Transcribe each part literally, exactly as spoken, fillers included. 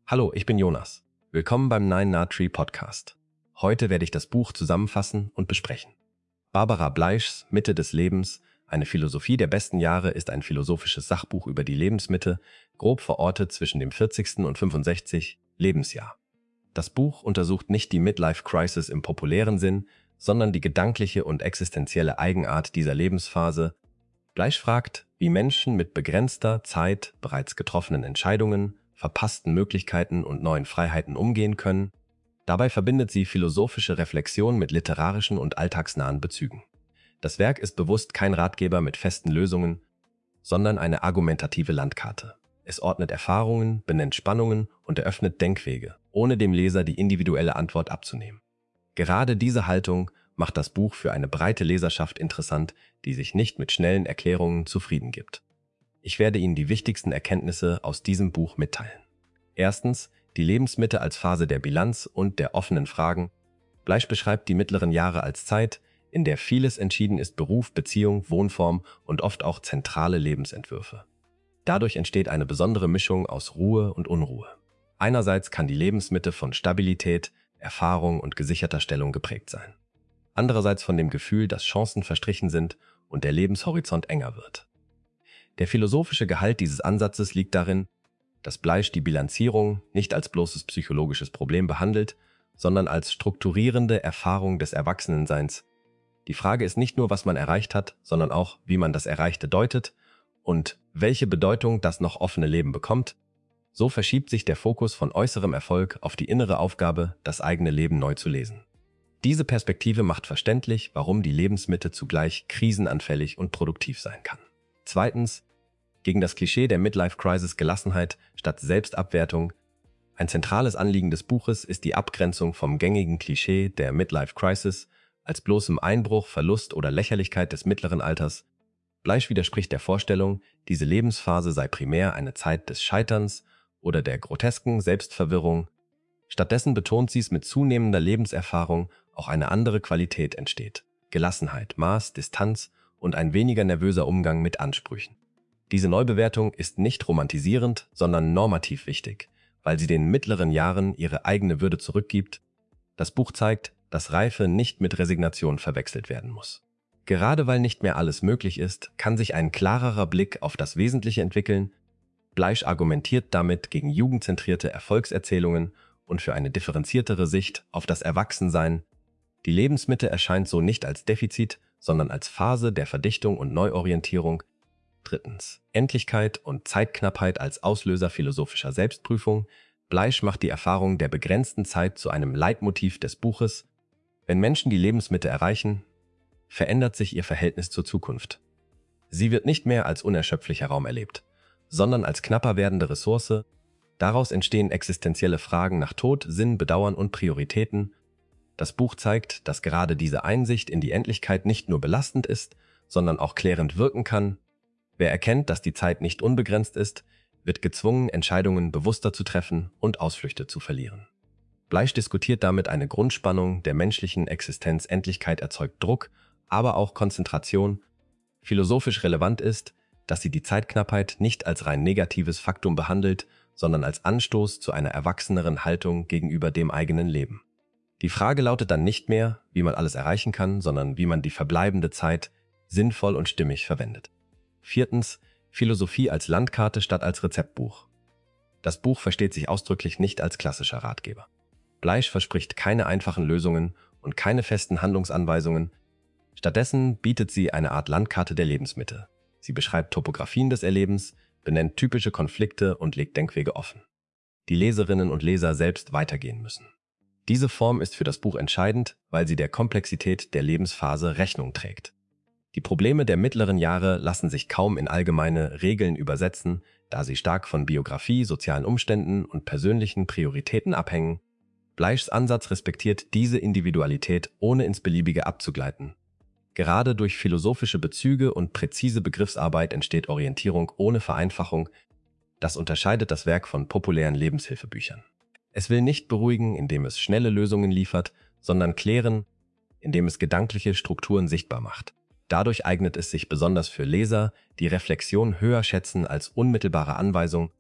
Hallo, ich bin Jonas. Willkommen beim Nine Nard Tree Podcast. Heute werde ich das Buch zusammenfassen und besprechen. Barbara Bleischs Mitte des Lebens, eine Philosophie der besten Jahre ist ein philosophisches Sachbuch über die Lebensmitte, grob verortet zwischen dem vierzigsten und fünfundsechzigsten Lebensjahr. Das Buch untersucht nicht die Midlife-Crisis im populären Sinn, sondern die gedankliche und existenzielle Eigenart dieser Lebensphase. Bleisch fragt, wie Menschen mit begrenzter Zeit, bereits getroffenen Entscheidungen, verpassten Möglichkeiten und neuen Freiheiten umgehen können. Dabei verbindet sie philosophische Reflexion mit literarischen und alltagsnahen Bezügen. Das Werk ist bewusst kein Ratgeber mit festen Lösungen, sondern eine argumentative Landkarte. Es ordnet Erfahrungen, benennt Spannungen und eröffnet Denkwege, ohne dem Leser die individuelle Antwort abzunehmen. Gerade diese Haltung macht das Buch für eine breite Leserschaft interessant, die sich nicht mit schnellen Erklärungen zufrieden gibt. Ich werde Ihnen die wichtigsten Erkenntnisse aus diesem Buch mitteilen. Erstens, die Lebensmitte als Phase der Bilanz und der offenen Fragen. Bleisch beschreibt die mittleren Jahre als Zeit, in der vieles entschieden ist: Beruf, Beziehung, Wohnform und oft auch zentrale Lebensentwürfe. Dadurch entsteht eine besondere Mischung aus Ruhe und Unruhe. Einerseits kann die Lebensmitte von Stabilität, Erfahrung und gesicherter Stellung geprägt sein. Andererseits von dem Gefühl, dass Chancen verstrichen sind und der Lebenshorizont enger wird. Der philosophische Gehalt dieses Ansatzes liegt darin, dass Bleisch die Bilanzierung nicht als bloßes psychologisches Problem behandelt, sondern als strukturierende Erfahrung des Erwachsenenseins. Die Frage ist nicht nur, was man erreicht hat, sondern auch, wie man das Erreichte deutet und welche Bedeutung das noch offene Leben bekommt. So verschiebt sich der Fokus von äußerem Erfolg auf die innere Aufgabe, das eigene Leben neu zu lesen. Diese Perspektive macht verständlich, warum die Lebensmitte zugleich krisenanfällig und produktiv sein kann. Zweitens, gegen das Klischee der Midlife-Crisis Gelassenheit statt Selbstabwertung. Ein zentrales Anliegen des Buches ist die Abgrenzung vom gängigen Klischee der Midlife-Crisis als bloßem Einbruch, Verlust oder Lächerlichkeit des mittleren Alters. Bleisch widerspricht der Vorstellung, diese Lebensphase sei primär eine Zeit des Scheiterns oder der grotesken Selbstverwirrung. Stattdessen betont sie es, mit zunehmender Lebenserfahrung auch eine andere Qualität entsteht: Gelassenheit, Maß, Distanz und ein weniger nervöser Umgang mit Ansprüchen. Diese Neubewertung ist nicht romantisierend, sondern normativ wichtig, weil sie den mittleren Jahren ihre eigene Würde zurückgibt. Das Buch zeigt, dass Reife nicht mit Resignation verwechselt werden muss. Gerade weil nicht mehr alles möglich ist, kann sich ein klarerer Blick auf das Wesentliche entwickeln. Bleisch argumentiert damit gegen jugendzentrierte Erfolgserzählungen und für eine differenziertere Sicht auf das Erwachsensein. Die Lebensmitte erscheint so nicht als Defizit, sondern als Phase der Verdichtung und Neuorientierung. Drittens, Endlichkeit und Zeitknappheit als Auslöser philosophischer Selbstprüfung. Bleisch macht die Erfahrung der begrenzten Zeit zu einem Leitmotiv des Buches. Wenn Menschen die Lebensmitte erreichen, verändert sich ihr Verhältnis zur Zukunft. Sie wird nicht mehr als unerschöpflicher Raum erlebt, sondern als knapper werdende Ressource. Daraus entstehen existenzielle Fragen nach Tod, Sinn, Bedauern und Prioritäten. Das Buch zeigt, dass gerade diese Einsicht in die Endlichkeit nicht nur belastend ist, sondern auch klärend wirken kann. Wer erkennt, dass die Zeit nicht unbegrenzt ist, wird gezwungen, Entscheidungen bewusster zu treffen und Ausflüchte zu verlieren. Bleisch diskutiert damit eine Grundspannung der menschlichen Existenz. Endlichkeit erzeugt Druck, aber auch Konzentration. Philosophisch relevant ist, dass sie die Zeitknappheit nicht als rein negatives Faktum behandelt, sondern als Anstoß zu einer erwachseneren Haltung gegenüber dem eigenen Leben. Die Frage lautet dann nicht mehr, wie man alles erreichen kann, sondern wie man die verbleibende Zeit sinnvoll und stimmig verwendet. Viertens, Philosophie als Landkarte statt als Rezeptbuch. Das Buch versteht sich ausdrücklich nicht als klassischer Ratgeber. Bleisch verspricht keine einfachen Lösungen und keine festen Handlungsanweisungen. Stattdessen bietet sie eine Art Landkarte der Lebensmitte. Sie beschreibt Topografien des Erlebens, benennt typische Konflikte und legt Denkwege offen, die Leserinnen und Leser selbst weitergehen müssen. Diese Form ist für das Buch entscheidend, weil sie der Komplexität der Lebensphase Rechnung trägt. Die Probleme der mittleren Jahre lassen sich kaum in allgemeine Regeln übersetzen, da sie stark von Biografie, sozialen Umständen und persönlichen Prioritäten abhängen. Bleischs Ansatz respektiert diese Individualität, ohne ins Beliebige abzugleiten. Gerade durch philosophische Bezüge und präzise Begriffsarbeit entsteht Orientierung ohne Vereinfachung. Das unterscheidet das Werk von populären Lebenshilfebüchern. Es will nicht beruhigen, indem es schnelle Lösungen liefert, sondern klären, indem es gedankliche Strukturen sichtbar macht. Dadurch eignet es sich besonders für Leser, die Reflexion höher schätzen als unmittelbare Anweisung.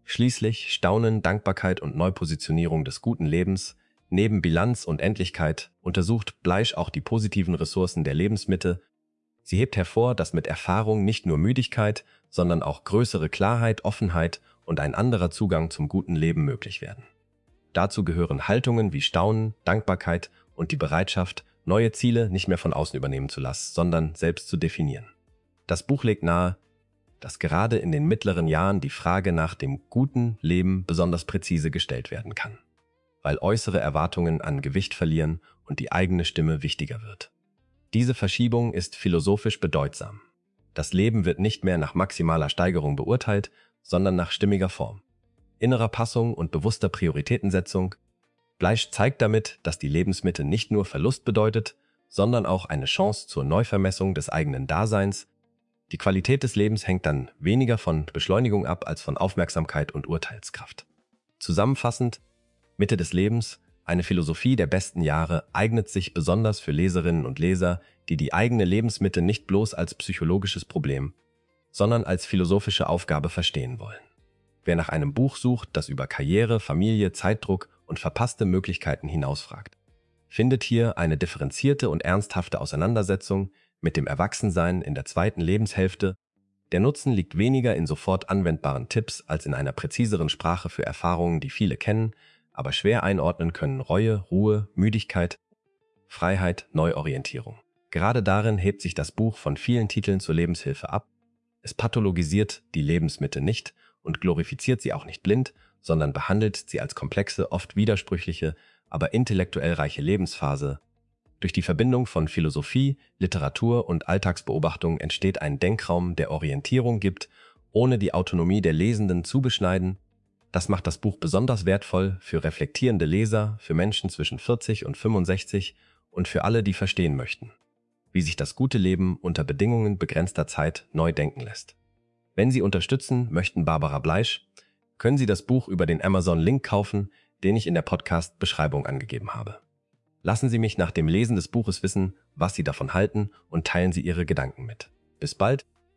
Schließlich Staunen, Dankbarkeit und Neupositionierung des guten Lebens. Neben Bilanz und Endlichkeit untersucht Bleisch auch die positiven Ressourcen der Lebensmitte. Sie hebt hervor, dass mit Erfahrung nicht nur Müdigkeit, sondern auch größere Klarheit, Offenheit und ein anderer Zugang zum guten Leben möglich werden. Dazu gehören Haltungen wie Staunen, Dankbarkeit und die Bereitschaft, neue Ziele nicht mehr von außen übernehmen zu lassen, sondern selbst zu definieren. Das Buch legt nahe, dass gerade in den mittleren Jahren die Frage nach dem guten Leben besonders präzise gestellt werden kann, weil äußere Erwartungen an Gewicht verlieren und die eigene Stimme wichtiger wird. Diese Verschiebung ist philosophisch bedeutsam. Das Leben wird nicht mehr nach maximaler Steigerung beurteilt, sondern nach stimmiger Form, innerer Passung und bewusster Prioritätensetzung. Bleisch zeigt damit, dass die Lebensmitte nicht nur Verlust bedeutet, sondern auch eine Chance zur Neuvermessung des eigenen Daseins. Die Qualität des Lebens hängt dann weniger von Beschleunigung ab als von Aufmerksamkeit und Urteilskraft. Zusammenfassend, Mitte des Lebens, eine Philosophie der besten Jahre, eignet sich besonders für Leserinnen und Leser, die die eigene Lebensmitte nicht bloß als psychologisches Problem, sondern als philosophische Aufgabe verstehen wollen. Wer nach einem Buch sucht, das über Karriere, Familie, Zeitdruck und verpasste Möglichkeiten hinausfragt, findet hier eine differenzierte und ernsthafte Auseinandersetzung mit dem Erwachsensein in der zweiten Lebenshälfte. Der Nutzen liegt weniger in sofort anwendbaren Tipps als in einer präziseren Sprache für Erfahrungen, die viele kennen, aber schwer einordnen können: Reue, Ruhe, Müdigkeit, Freiheit, Neuorientierung. Gerade darin hebt sich das Buch von vielen Titeln zur Lebenshilfe ab. Es pathologisiert die Lebensmitte nicht und glorifiziert sie auch nicht blind, sondern behandelt sie als komplexe, oft widersprüchliche, aber intellektuell reiche Lebensphase. Durch die Verbindung von Philosophie, Literatur und Alltagsbeobachtung entsteht ein Denkraum, der Orientierung gibt, ohne die Autonomie der Lesenden zu beschneiden. Das macht das Buch besonders wertvoll für reflektierende Leser, für Menschen zwischen vierzig und fünfundsechzig und für alle, die verstehen möchten, wie sich das gute Leben unter Bedingungen begrenzter Zeit neu denken lässt. Wenn Sie unterstützen möchten Barbara Bleisch, können Sie das Buch über den Amazon-Link kaufen, den ich in der Podcast-Beschreibung angegeben habe. Lassen Sie mich nach dem Lesen des Buches wissen, was Sie davon halten, und teilen Sie Ihre Gedanken mit. Bis bald!